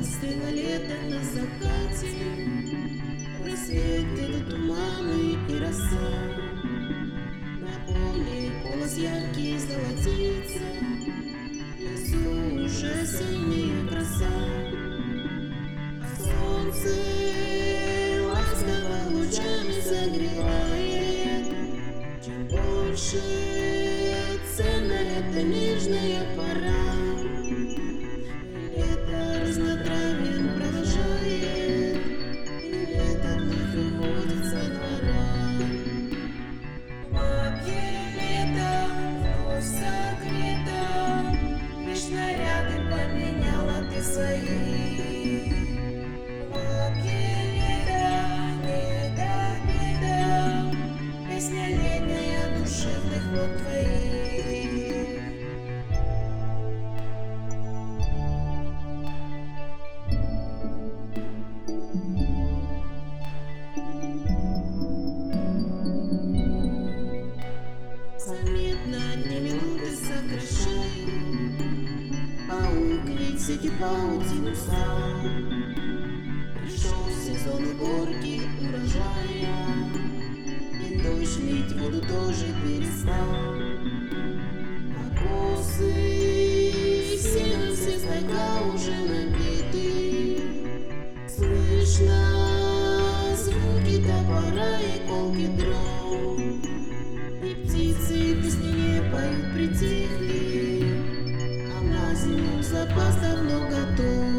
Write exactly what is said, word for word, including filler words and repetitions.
Застыло лето на закате, рассвет где-то туманы и роса. На поле голос яркий золотится, в лесу уже осенняя краса. А солнце ласково лучами согревает. Чем больше ценна эта нежная пора. Лето разнотравьем провожает, и лето вновь уходит со двора. Бабье лето вновь согрето, лишь наряды поменяла ты свои. Бабье лето, лето, лето, песня летняя душевных вод твоих. Заметно дни минуты сокращают, паук ведь сети паутину стал. Пришел сезон уборки урожая, и дождь лить воду тоже перестал. А косы все все стога уже набиты, слышно звуки топора и колки дров. И птицы песни не поют, притихли, а на зиму запас давно готов.